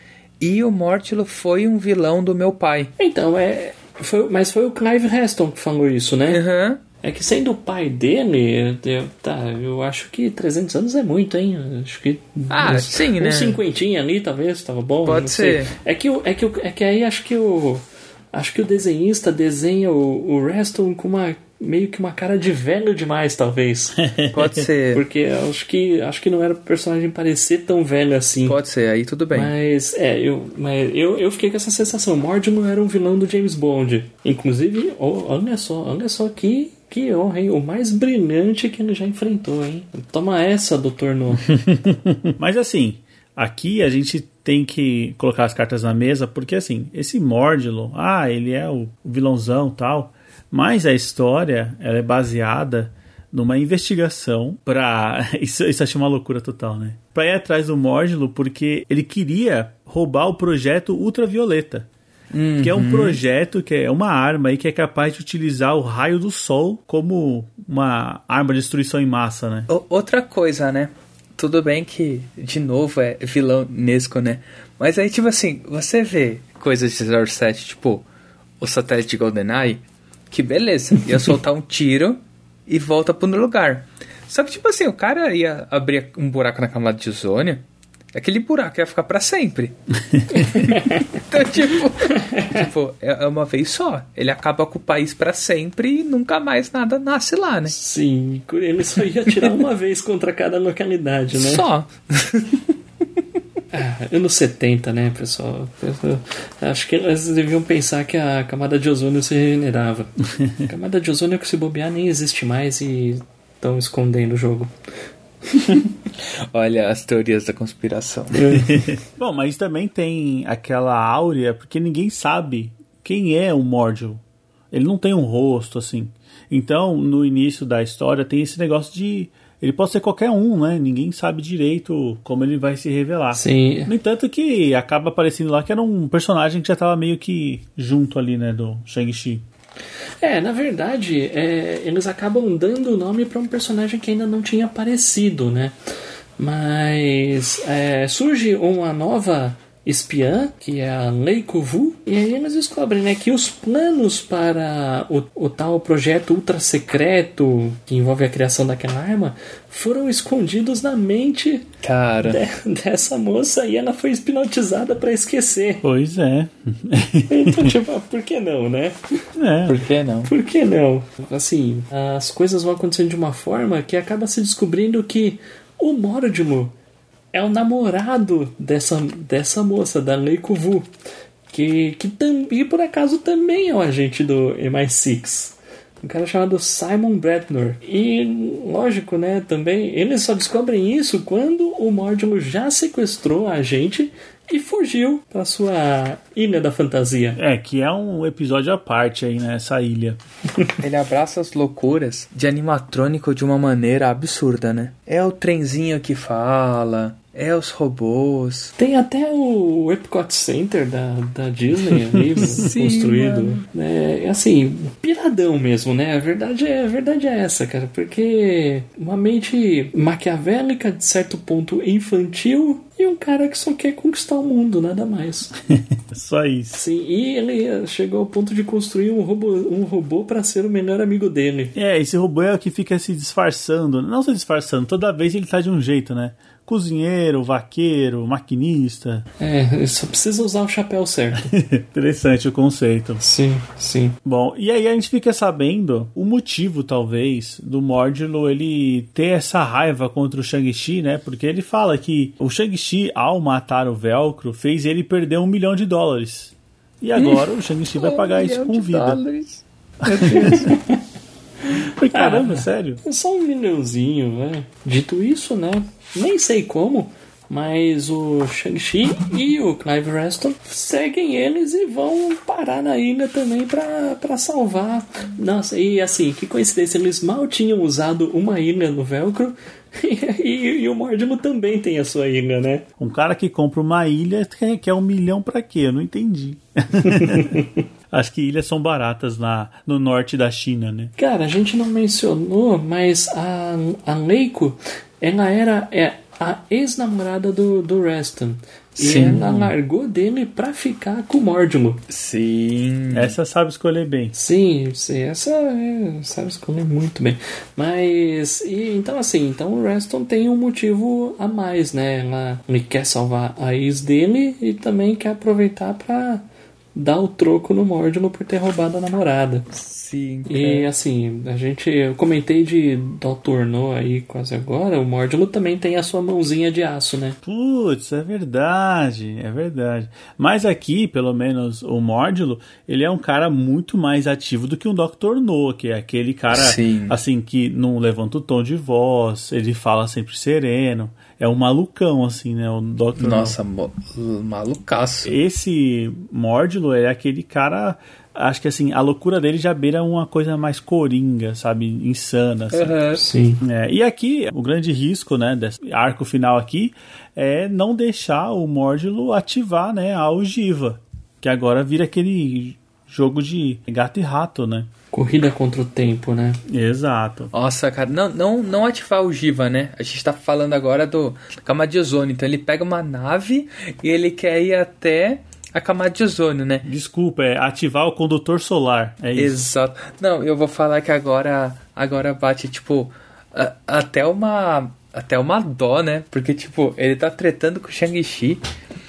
E o Mordilo foi um vilão do meu pai. Então, é... Foi, mas foi o Clive Heston que falou isso, né? Uhum. É que sendo o pai dele, eu, tá, eu acho que trezentos anos é muito, hein? Acho que... Ah, uns, sim, né? Uns cinquentinha ali, talvez, tava bom. Pode ser. Sei. É que, é, que, é que aí acho que o... Acho que o desenhista desenha o, o Heston com uma... meio que uma cara de velho demais, talvez. Pode ser. Porque acho que, acho que não era pro personagem parecer tão velho assim. Pode ser, aí tudo bem. Mas, é, eu, mas eu, eu fiquei com essa sensação. Mordilo era um vilão do James Bond. Inclusive, oh, olha só, olha só que, que honra, hein? O mais brilhante que ele já enfrentou, hein? Toma essa, doutor No. Mas assim, aqui a gente tem que colocar as cartas na mesa, porque assim, esse Mordilo, ah, ele é o vilãozão e tal... Mas a história, ela é baseada numa investigação pra... Isso, isso achei uma loucura total, né? Pra ir atrás do Mordilo, porque ele queria roubar o projeto Ultravioleta. Uhum. Que é um projeto, que é uma arma aí que é capaz de utilizar o raio do sol como uma arma de destruição em massa, né? O, outra coisa, né? Tudo bem que, de novo, é vilanesco, né? Mas aí, tipo assim, você vê coisas de zero sete, tipo o satélite de GoldenEye, que beleza, ia soltar um tiro e volta pro lugar. Só que, tipo assim, o cara ia abrir um buraco na camada de ozônio, aquele buraco ia ficar pra sempre. Então, tipo, tipo, é uma vez só. Ele acaba com o país pra sempre e nunca mais nada nasce lá, né? Sim, ele só ia atirar uma vez contra cada localidade, né? Só. Ah, anos setenta, né, pessoal? Acho que eles deviam pensar que a camada de ozônio se regenerava. A camada de ozônio que se bobear nem existe mais e estão escondendo o jogo. Olha as teorias da conspiração. Bom, mas também tem aquela áurea, porque ninguém sabe quem é o Mordilo. Ele não tem um rosto, assim. Então, no início da história, tem esse negócio de... Ele pode ser qualquer um, né? Ninguém sabe direito como ele vai se revelar. Sim. No entanto que acaba aparecendo lá que era um personagem que já estava meio que junto ali, né? Do Shang-Chi. É, na verdade, é, eles acabam dando o nome para um personagem que ainda não tinha aparecido, né? Mas é, surge uma nova espiã, que é a Leiko Vu, e aí eles descobrem, né, que os planos para o, o tal projeto ultra secreto que envolve a criação daquela arma foram escondidos na mente Cara. De, dessa moça e ela foi hipnotizada para esquecer. Pois é. Então, tipo, por que não, né? É. Por que não? Por que não? Assim, as coisas vão acontecendo de uma forma que acaba se descobrindo que o Mordimo é o namorado dessa, dessa moça, da Leiko Vu, que, que tam, e por acaso também é um agente do M I seis. Um cara chamado Simon Bradnor. E, lógico, né, também, eles só descobrem isso quando o Mordimo já sequestrou a agente e fugiu para sua Ilha da Fantasia. É, que é um episódio à parte aí, né, essa ilha. Ele abraça as loucuras de animatrônico de uma maneira absurda, né? É o trenzinho que fala, é os robôs. Tem até o Epcot Center da, da Disney ali Sim, construído. mano. É, assim, piradão mesmo, né? A verdade, é, a verdade é essa, cara. Porque uma mente maquiavélica, de certo ponto infantil, e um cara que só quer conquistar o mundo, nada mais. Só isso. Sim, e ele chegou ao ponto de construir um robô, um robô para ser o melhor amigo dele. É, esse robô é o que fica se disfarçando. Não se disfarçando, toda vez ele tá de um jeito, né? Cozinheiro, vaqueiro, maquinista. É, só precisa usar o chapéu certo. Interessante o conceito. Sim, sim. Bom, e aí a gente fica sabendo o motivo, talvez, do Mordilo ele ter essa raiva contra o Shang-Chi, né? Porque ele fala que o Shang-Chi, ao matar o Velcro, fez ele perder um milhão de dólares. E agora o Shang-Chi vai pagar isso com vida. Dólares. Caramba, Ah, sério? É só um milhãozinho, né? Dito isso, né? Nem sei como, mas o Shang-Chi e o Clive Reston seguem eles e vão parar na ilha também pra, pra salvar. Nossa, e assim, que coincidência, eles mal tinham usado uma ilha no Velcro e, e, e o Mordimo também tem a sua ilha, né? Um cara que compra uma ilha quer, quer um milhão pra quê? Eu não entendi. Acho que ilhas são baratas na, no norte da China, né? Cara, a gente não mencionou, mas a, a Leiko, ela era é, a ex-namorada do, do Reston. E Sim. ela largou dele pra ficar com o Mordimo. Sim. Essa sabe escolher bem. Sim, sim, essa é, sabe escolher muito bem. Mas, e, então assim, então o Reston tem um motivo a mais, né? Ela, ele quer salvar a ex dele e também quer aproveitar pra dar o troco no Mordimo por ter roubado a namorada. Sim. E cara. assim, a gente, eu comentei de doutor No aí quase agora, o Mordimo também tem a sua mãozinha de aço, né? Putz, é verdade, é verdade. Mas aqui, pelo menos, o Mordilo, ele é um cara muito mais ativo do que um doutor No, que é aquele cara, Sim. assim, que não levanta o tom de voz, ele fala sempre sereno. É um malucão, assim, né, o doutor Nossa, mo- malucaço. Esse Mordilo é aquele cara... Acho que assim, a loucura dele já beira uma coisa mais coringa, sabe? Insana. Assim. Uhum. Sim. É, e aqui, o grande risco, né, desse arco final aqui, é não deixar o Mordilo ativar, né, a ogiva. Que agora vira aquele jogo de gato e rato, né? Corrida contra o tempo, né? Exato. Nossa, cara, não, não, não ativar o Giva, né? A gente tá falando agora do camada de ozônio. Então ele pega uma nave e ele quer ir até a camada de ozônio, né? Desculpa, é ativar o condutor solar. É isso. Exato. Não, eu vou falar que agora, agora bate, tipo, a, até uma até uma dó, né? Porque, tipo, ele tá tretando com o Shang-Chi,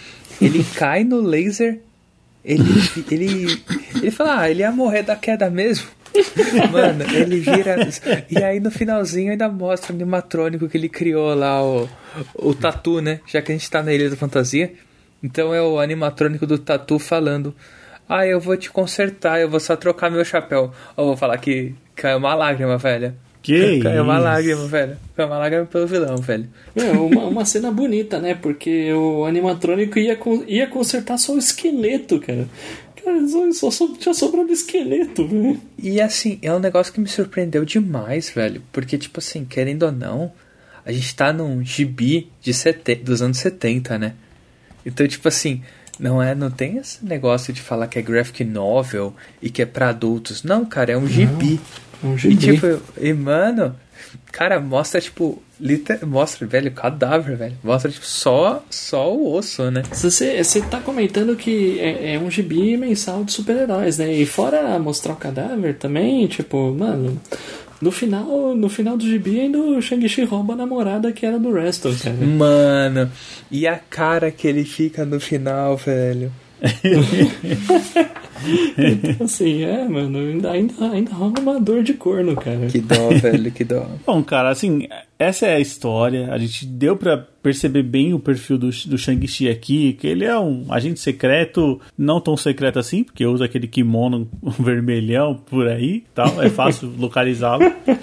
ele cai no laser, ele, ele, ele fala, ah, ele ia morrer da queda mesmo. Mano, ele vira... E aí no finalzinho ainda mostra o animatrônico que ele criou lá, o, o Tatu, né? Já que a gente tá na Ilha da Fantasia. Então é o animatrônico do Tatu falando, ah, eu vou te consertar, eu vou só trocar meu chapéu. Eu vou falar que caiu uma lágrima, velho. Que Caiu uma isso? lágrima, velho. Caiu uma lágrima pelo vilão, velho. É, uma, uma cena bonita, né? Porque o animatrônico ia, con- ia consertar só o esqueleto, cara. Cara, só, só, só tinha sobrado esqueleto, velho. E assim, é um negócio que me surpreendeu demais, velho. Porque, tipo assim, querendo ou não, a gente tá num gibi de sete... dos anos setenta, né? Então, tipo assim, não é, não tem esse negócio de falar que é graphic novel e que é pra adultos. Não, cara, é um gibi. Um E gibi. tipo, e mano, cara, mostra tipo, liter... mostra, velho, cadáver, velho. Mostra tipo só, só o osso, né? Você, você tá comentando que é, é um gibi mensal de super-heróis, né? E fora mostrar o cadáver também, tipo, mano, no final, no final do gibi ainda o Shang-Chi rouba a namorada que era do Reston, cara. Mano, e a cara que ele fica no final, velho. Então, assim, é, mano, ainda, ainda, ainda rola uma dor de corno, cara. Que dó, velho, que dó. Bom, cara, assim, essa é a história. A gente deu pra perceber bem o perfil do, do Shang-Chi aqui, que ele é um agente secreto, não tão secreto assim, porque usa aquele kimono vermelhão por aí, tal, é fácil localizá-lo.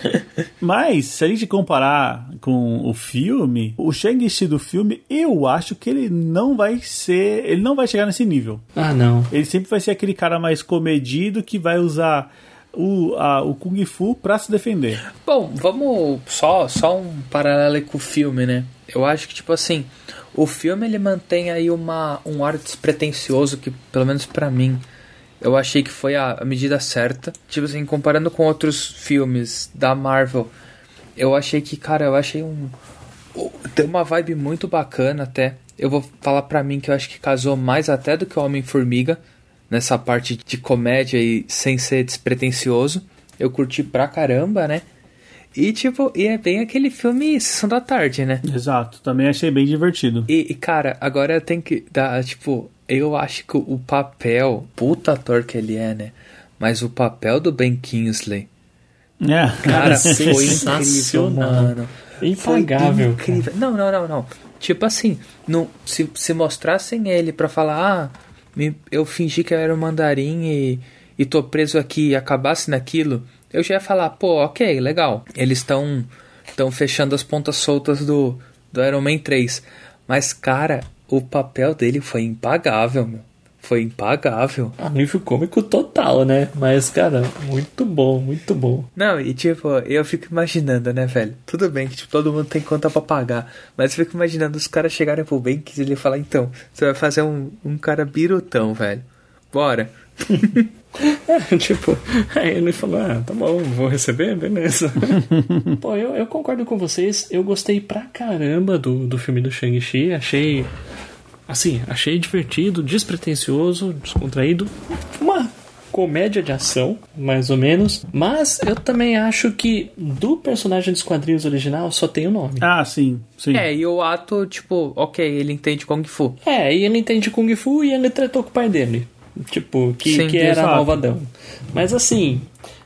Mas, se a gente comparar com o filme, o Shang-Chi do filme, eu acho que ele não vai ser, ele não vai chegar nesse nível. Ah, não. Ele sempre vai ser aquele cara mais comedido que vai usar o, a, o Kung Fu pra se defender. Bom, vamos só, só um paralelo com o filme, né? Eu acho que, tipo assim, o filme ele mantém aí uma, um ar despretensioso que, pelo menos pra mim, eu achei que foi a, a medida certa. Tipo assim, comparando com outros filmes da Marvel, eu achei que, cara, eu achei um... tem uma vibe muito bacana até. Eu vou falar pra mim que eu acho que casou mais até do que o Homem-Formiga, nessa parte de comédia e sem ser despretensioso. Eu curti pra caramba, né? E tipo, e é bem aquele filme Sessão da Tarde, né? Exato, também achei bem divertido. E, e cara, agora eu tenho que dar, tipo, eu acho que o papel, puta ator que ele é, né? Mas o papel do Ben Kingsley, É. cara, foi incrível, sensacional. mano. Impagável. Foi incrível. Não, não, não, não. Tipo assim, não, se, se mostrassem ele pra falar, ah, me, eu fingi que eu era um mandarim e, e tô preso aqui e acabasse naquilo, eu já ia falar, pô, ok, legal. Eles estão estão fechando as pontas soltas do, do Iron Man três. Mas, cara, o papel dele foi impagável, meu. Foi impagável. Alívio cômico total, né? Mas, cara, muito bom, muito bom. Não, e tipo, eu fico imaginando, né, velho? Tudo bem que tipo, todo mundo tem conta pra pagar, mas eu fico imaginando os caras chegarem pro Ben e ele falar, então, você vai fazer um, um cara birutão, velho. Bora. É, tipo, aí ele falou, ah, tá bom, vou receber, beleza. Pô, eu, eu concordo com vocês, eu gostei pra caramba do, do filme do Shang-Chi, achei, assim, achei divertido, despretensioso, descontraído, uma comédia de ação, mais ou menos, mas eu também acho que do personagem dos quadrinhos original só tem o nome. Ah, sim, sim. É, e o ato, tipo, ok, ele entende Kung Fu. É, e ele entende Kung Fu e ele tretou com o pai dele. Tipo, que, Sim, que era exato. malvadão. Mas assim,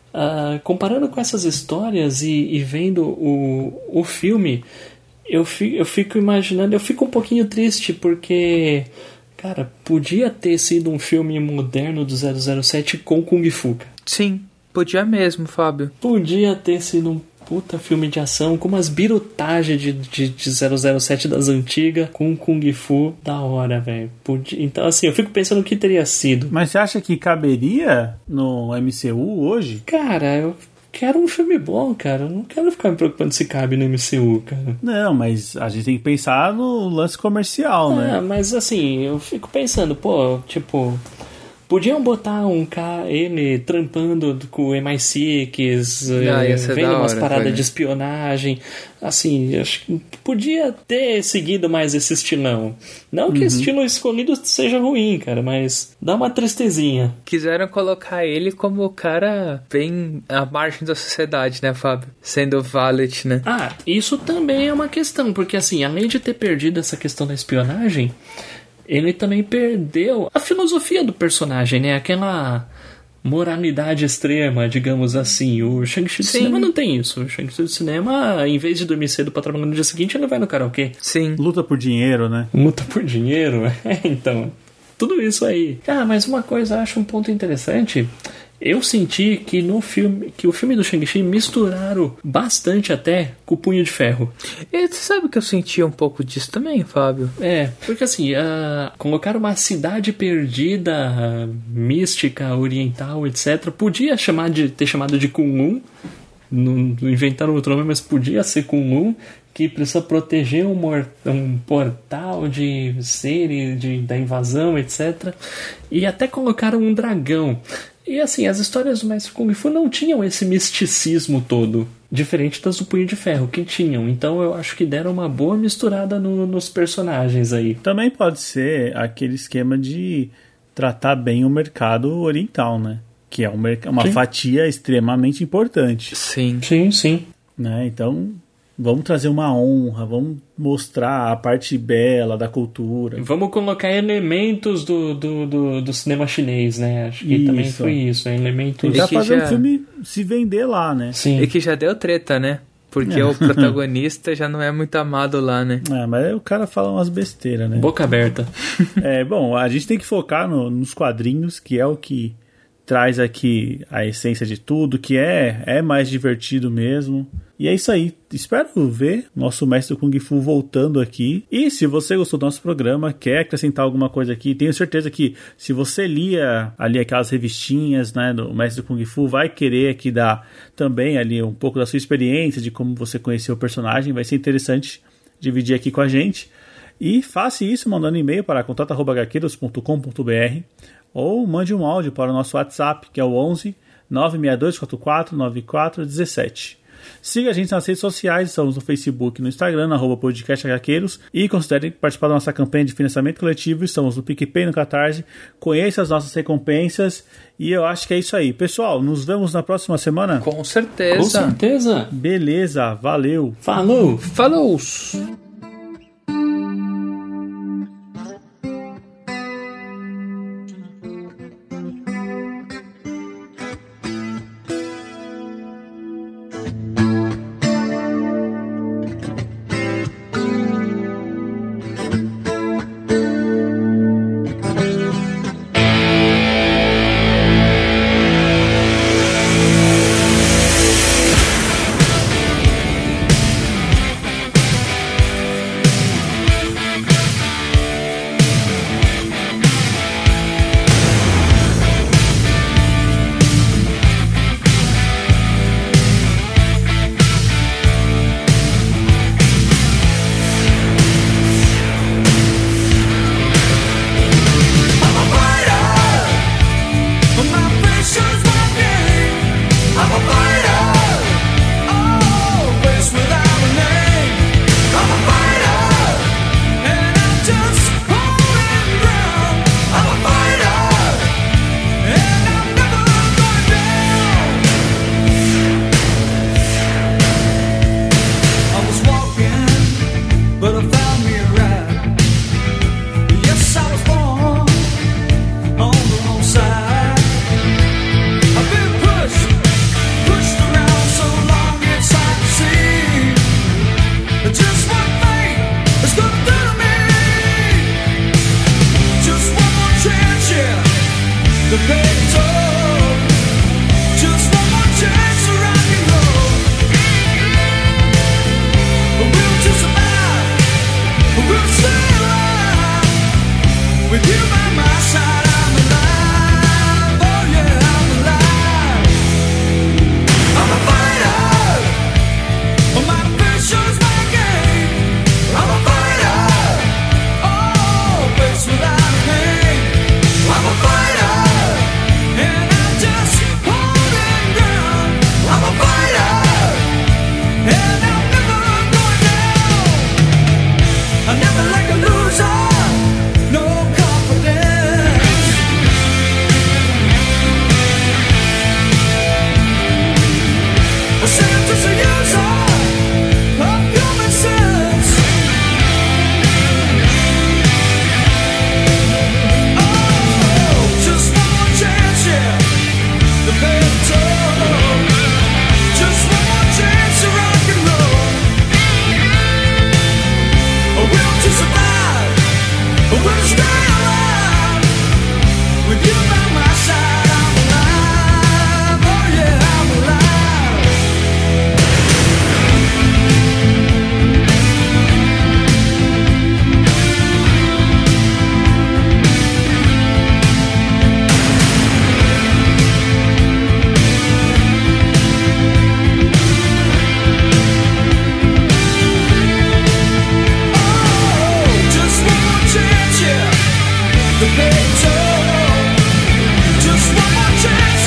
uh, comparando com essas histórias e, e vendo o, o filme, eu fico, eu fico imaginando, eu fico um pouquinho triste porque, cara, podia ter sido um filme moderno do zero zero sete com Kung Fu. Cara. Sim, podia mesmo, Fábio. Podia ter sido um puta filme de ação com umas birutagens de, de, de zero zero sete das antigas com Kung Fu da hora, velho. Então, assim, eu fico pensando o que teria sido. Mas você acha que caberia no M C U hoje? Cara, eu quero um filme bom, cara. Eu não quero ficar me preocupando se cabe no M C U, cara. Não, mas a gente tem que pensar no lance comercial, Ah, né? mas assim, eu fico pensando, pô, tipo... Podiam botar um cara, ele trampando com o M I seis, Ah, ia ser vendo da umas hora, paradas velho. de espionagem. Assim, acho que podia ter seguido mais esse estilão. Não que o estilo escolhido seja ruim, cara, mas dá uma tristezinha. Quiseram colocar ele como o cara bem à margem da sociedade, né, Fábio? Sendo valet, né? Ah, isso também é uma questão, porque assim, além de ter perdido essa questão da espionagem, ele também perdeu a filosofia do personagem, né? Aquela moralidade extrema, digamos assim. O Shang-Chi do Sim. cinema não tem isso. O Shang-Chi do cinema, em vez de dormir cedo pra trabalhar no dia seguinte, ele vai no karaokê. Sim. Luta por dinheiro, né? Luta por dinheiro. É, então, tudo isso aí. Ah, mas uma coisa eu acho um ponto interessante. Eu senti que no filme, que o filme do Shang-Chi misturaram bastante até com o Punho de Ferro. E você sabe que eu senti um pouco disso também, Fábio? É, porque assim, uh, colocar uma cidade perdida, uh, mística, oriental, etcétera, podia chamar de, ter chamado de Kunlun, não, não inventaram outro nome, mas podia ser Kunlun, que precisa proteger um, mor- um portal de seres, de, da invasão, etcétera. E até colocaram um dragão. E assim, as histórias do Mestre Kung Fu não tinham esse misticismo todo, diferente das do Punho de Ferro, que tinham. Então eu acho que deram uma boa misturada no, nos personagens aí. Também pode ser aquele esquema de tratar bem o mercado oriental, né? Que é um merc- uma Sim. fatia extremamente importante. Sim. Sim, sim. Né? Então, vamos trazer uma honra, vamos mostrar a parte bela da cultura. Vamos colocar elementos do, do, do, do cinema chinês, né? Acho que Isso. também foi isso, né? Elementos... Tentar que fazer já- um filme se vender lá, né? Sim. E que já deu treta, né? Porque É. o protagonista já não é muito amado lá, né? É, mas aí o cara fala umas besteiras, né? Boca aberta. É, bom, a gente tem que focar no- nos quadrinhos, que é o que traz aqui a essência de tudo, que é, é mais divertido mesmo. E é isso aí. Espero ver nosso mestre Kung Fu voltando aqui. E se você gostou do nosso programa, quer acrescentar alguma coisa aqui, tenho certeza que se você lia ali aquelas revistinhas, né, do mestre Kung Fu, vai querer aqui dar também ali um pouco da sua experiência, de como você conheceu o personagem. Vai ser interessante dividir aqui com a gente. E faça isso mandando e-mail para contato arroba gaqueiros ponto com ponto b r ou mande um áudio para o nosso WhatsApp, que é o onze nove seis dois quatro quatro nove quatro um sete. Siga a gente nas redes sociais, estamos no Facebook e no Instagram, arroba podcast Hqueiros, e considere participar da nossa campanha de financiamento coletivo, estamos no PicPay e no Catarse. Conheça as nossas recompensas e eu acho que é isso aí. Pessoal, nos vemos na próxima semana? Com certeza. Com certeza. Beleza, valeu! Falou! Falou! I never like a loser, no confidence. say so. Just one more chance.